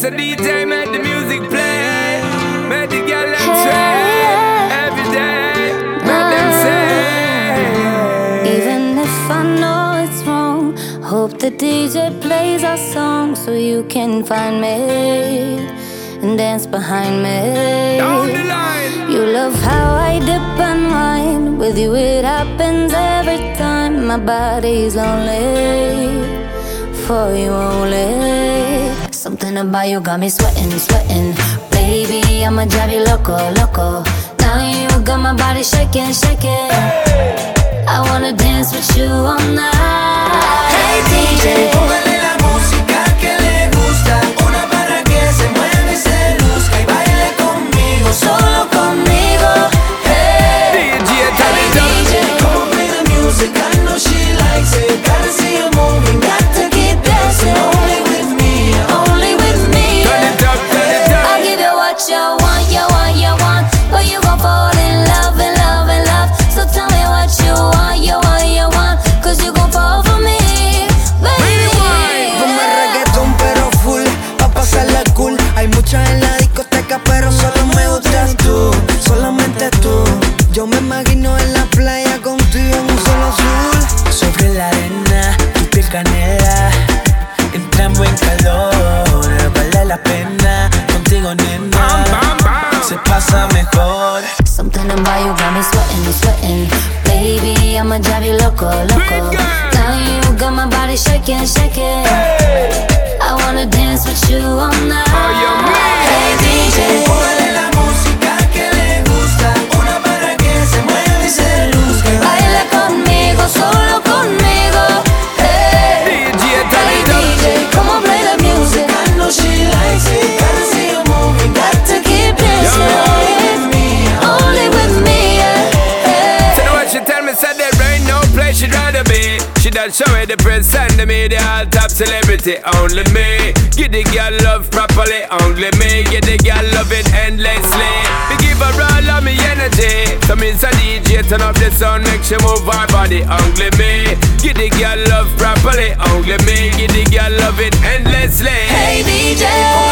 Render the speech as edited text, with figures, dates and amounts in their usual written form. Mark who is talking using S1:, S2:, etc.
S1: a DJ, make the music play. Make the girl them sway. Every day, make them say.
S2: Even if I know it's wrong, hope the DJ plays our song so you can find me and dance behind me.
S1: Down the line.
S2: You love how I dip and wine. With you it happens every time. My body's lonely, for you only. Something about you got me sweating, sweating. Baby, I'ma drive you loco, loco. Now you got my body shaking, shaking. I wanna dance with you all night. Hey DJ,
S3: póngale la música que le gusta. Una para que se mueva y se luzca. Y baile conmigo, solo conmigo. Hey, DJ, come on, play the music. I know she likes it. Gotta see her moving, got to keep dancing. Only with me, only with me.
S1: Turn it up, turn it up.
S2: I'll give you what you want, you want, you want. But you gon' fall in love, in love, in love. So tell me what you want, you want, you want. Cause you gon' fall for me, baby.
S3: Ponme reggaetón pero full, pa' pasarla cool. Hay muchas en la discoteca pero solo me gustas tú, solamente tú. Yo me imagino en la playa contigo en un solo azul. Sobre la arena, tu piel canela. Entramos en calor, vale la pena. Contigo nena, se pasa mejor.
S2: Something about you got me sweating, sweating. Baby, I'ma drive you loco, loco. Now you got my body shaking, shaking. I wanna dance with you all night. Hey DJ,
S3: póngale la música que le gusta. Una para que se mueva y se luzca.
S2: baila conmigo, solo conmigo. Hey, hey DJ, come on, play the music.
S3: I know she likes it. Gotta see her moving, got to keep dancing.
S2: Only with me, yeah.
S1: So know what she tell me, said there ain't no place she'd rather be. She done show me the prince and the media, all top celebrity, only me. Give the girl love properly, only me. Give the girl love it endlessly. We give her all of me energy. So means a DJ, turn up the sound, make she move her body, only me. Give the girl love properly, only me. Give the girl love it endlessly.
S2: Hey DJ.